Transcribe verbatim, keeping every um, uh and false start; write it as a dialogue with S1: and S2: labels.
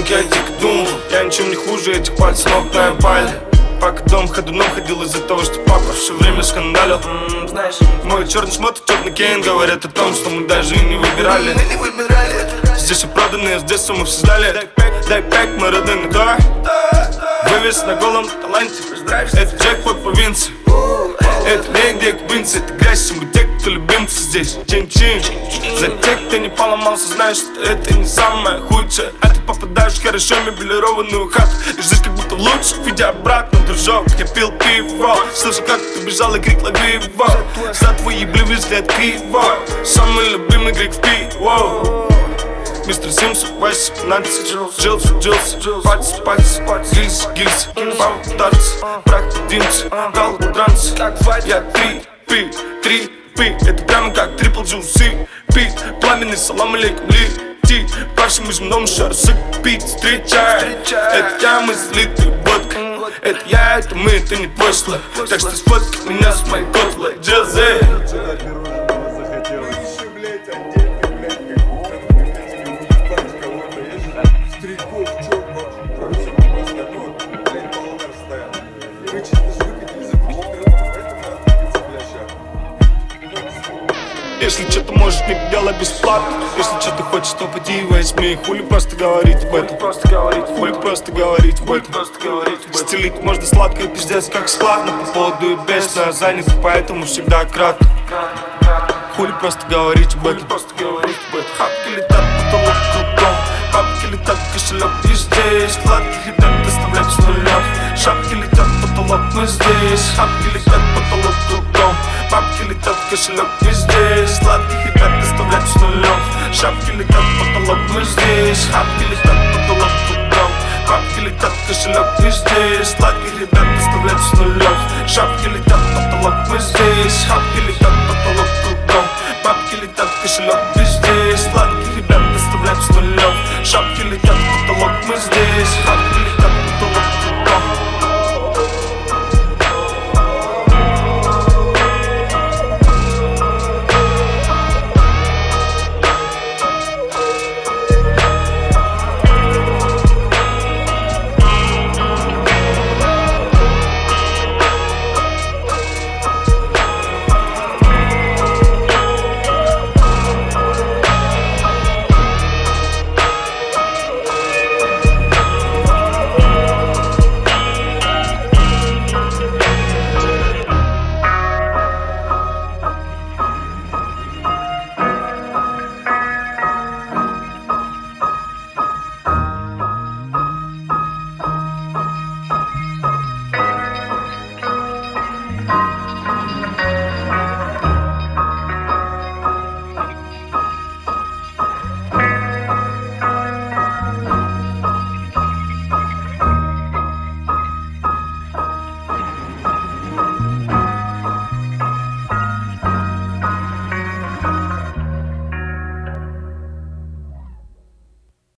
S1: как я дико думал. Я ничем не хуже этих пальцев ног на пале. Пока дом ходуном ходил из-за того, что папа все время скандалил. mm, Знаешь, мой черный шмот и черный кейн говорят о том, что мы даже и не выбирали. Мы не выбирали. Здесь все проданные, с детства мы все знали. Дай пэк, дай пэк, мы родные, да. Вывес на голом таланте. Это джекпот провинции. Это негде квинцы, это грязь, всему те, кто любимцы здесь. Чин-чин. За тех, кто не поломался, знаешь, что это не самое худшее. А ты попадаешь в хорошо мебелированную хату и жизнь как будто лучше, видя обратно, дружок. Я пил пиво, слышал, как ты бежал и крик лови его. За твой ебливый взгляд криво. Самый любимый крик в пиво. Мистер Симс, Вайс, Нанси, Джилс, Джилс, Патс, Патс, Гильс, Гильс, Бам, Дартс, Практидинс, Гал, Транс. Я три пи, три пи, это прямо как трипл джуси. Пит, пламенный, салам алейкум, лети. Павшим земном шарсык, пит, встречай. Это я, мы слитый водкой. Это я, это мы, это не прошлое. Так что сфоткай меня с моей котлой, Джазе. Если что-то можешь, не делай бесплатно. Если что-то хочешь, то поди и возьми. Хули просто говорить об этом. Хули просто говорить об этом. Стелить можно сладко и пиздец как складно. По поводу и без, но я занят, поэтому всегда кратко. Хули просто говорить об этом. Хапки летят, потолок кругом. Бабки летят, кошелек не здесь. Сладких ребят доставлять с нулем. Шапки летят, потолок мы здесь. Хапки летят, потолок кругом. Бабки летят, кошелек не здесь. Сладких ребят доставлять с нулем. Шапки летят, потолок мы здесь. Хапки летят, потолок кругом. Бабки летят, кошелек не здесь. Сладких ребят доставлять с нулем. Шапки летят, потолок мы здесь.